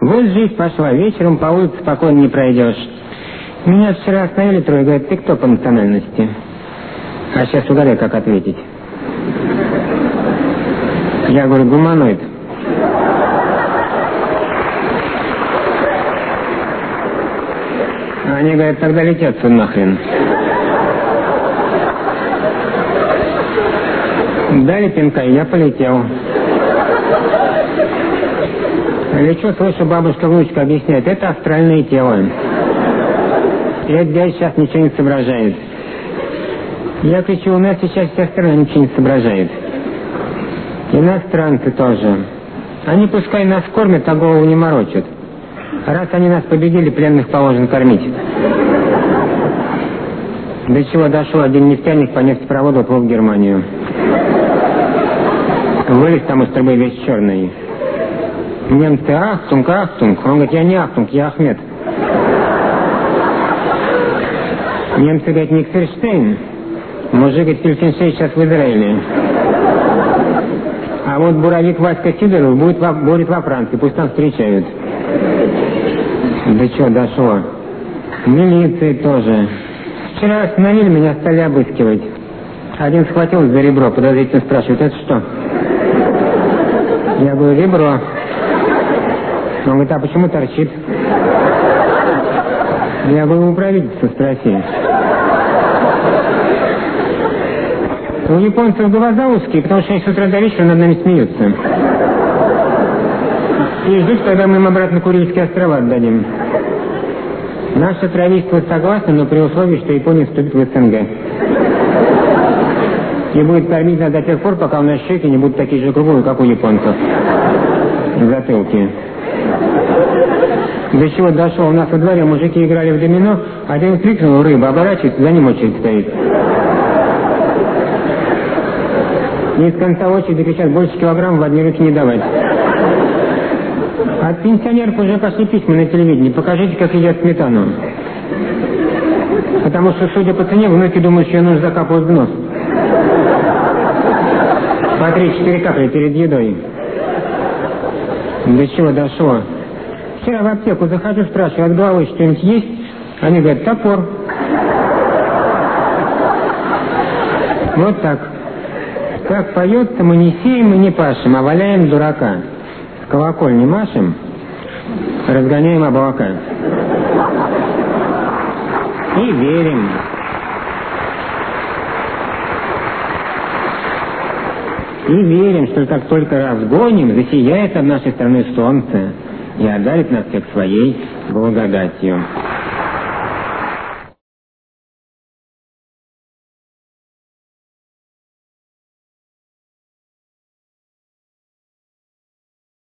Вот жизнь пошла, вечером по улице спокойно не пройдешь. Меня вчера остановили трое, говорят, ты кто по национальности? А сейчас угадай, как ответить. Я говорю, гуманоид. Они говорят, тогда лети отсюда нахрен. Дали пинка, и я полетел. Лечу, слышу, бабушка внучка объясняет, это астральное тело. И этот дядя сейчас ничего не соображает. Я кричу, у нас сейчас вся страна ничего не соображает. Иностранцы тоже. Они пускай нас кормят, а голову не морочат. Раз они нас победили, пленных положено кормить. До чего дошел один нефтяник по нефтепроводу уплыл в Германию. Вылез там из трубы весь черный. Немцы, ахтунг, ахтунг. Он говорит, я не ахтунг, я Ахмед. Немцы говорят, Никсельштейн. Мужик говорит, Фельдфинштейн сейчас в Израиле. А вот буровик Васька Сидоров будет во Франции, пусть там встречают. Да что, дошло. Милиции тоже. Вчера остановили меня, стали обыскивать. Один схватил за ребро, подозрительно спрашивает, это что? Я говорю, ребро. Он говорит, а почему торчит? Я говорю, у правительства спроси. У японцев глаза узкие, потому что они с утра до вечера над нами смеются. И ждут, когда мы им обратно Курильские острова отдадим. Наше правительство согласно, но при условии, что Япония вступит в СНГ. И будет кормить нас до тех пор, пока у нас щеки не будут такие же круглые, как у японцев. Затылки. До чего дошел? У нас во дворе мужики играли в домино, один крикнул рыба, оборачивается, за ним очередь стоит. И из конца очереди кричат, больше килограмм в одни руки не давать. От пенсионеров уже пошли письма на телевидении, покажите, как едят сметану. Потому что, судя по цене, внуки думают, что ее нужно закапывать в нос. По 3-4 капли перед едой. До чего дошло? Вчера в аптеку захожу, спрашиваю, от головы что-нибудь есть? Они говорят, топор. Вот так. Как поется, мы не сеем и не пашем, а валяем дурака. С колокольни машем, разгоняем облака. И верим. И верим, что как только разгоним, засияет над нашей страной солнце и одарит нас всех своей благодатью.